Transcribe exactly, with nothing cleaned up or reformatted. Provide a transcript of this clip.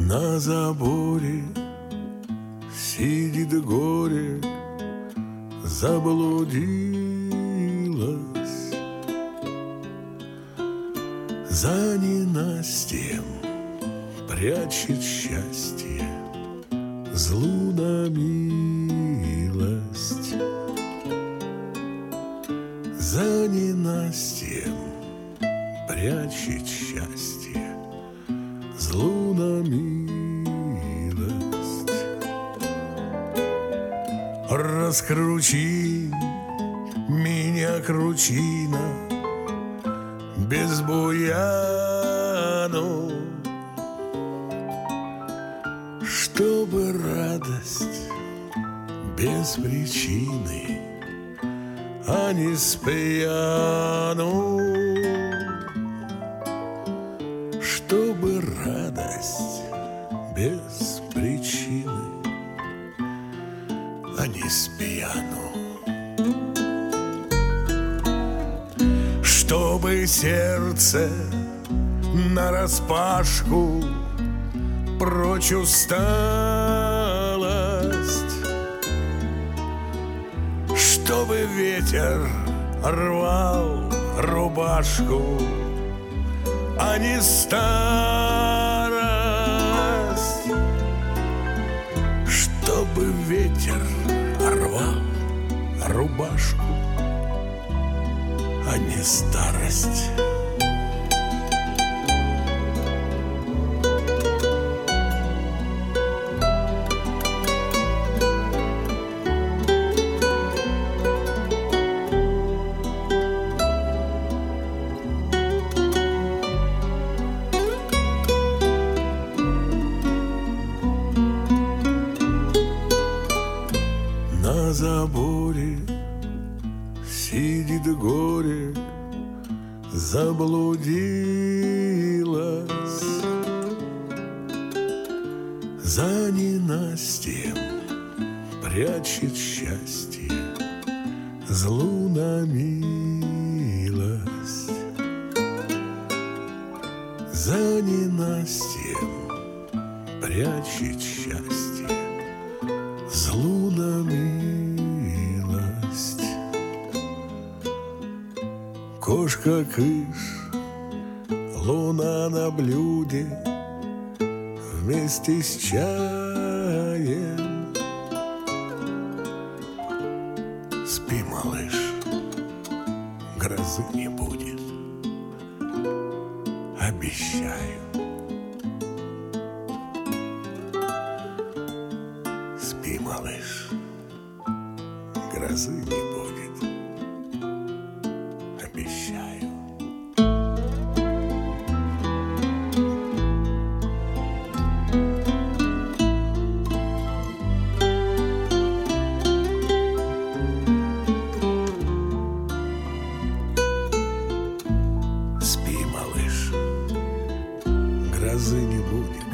На заборе сидит горе, заблудилась. За ненастьем прячет счастье злу на милость. За ненастьем прячет счастье злу на милость. Раскрути меня, кручина, без буяну, чтобы радость без причины, а не с пьяну. Чтобы радость без причины, а не с пьяну. Чтобы сердце нараспашку прочь усталость, чтобы ветер рвал рубашку, а не старость. Чтобы ветер рвал рубашку, а не старость. На заборе сидит горе, заблудилась. За ненастьем прячет счастье злу на милость. За ненастьем прячет счастье злу на милость. Кошка-кыш, луна на блюде вместе с чаем. Спи, малыш, грозы не будет, обещаю. Спи, малыш, грозы не будет, обещаю. Спи, малыш, грозы не будет,